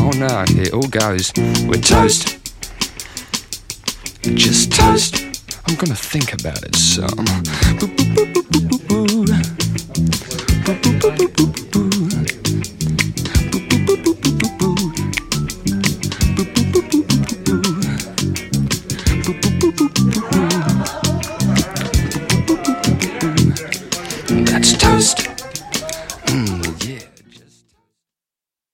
Oh no, it all goes. We're toast. Just toast. I'm gonna think about it some.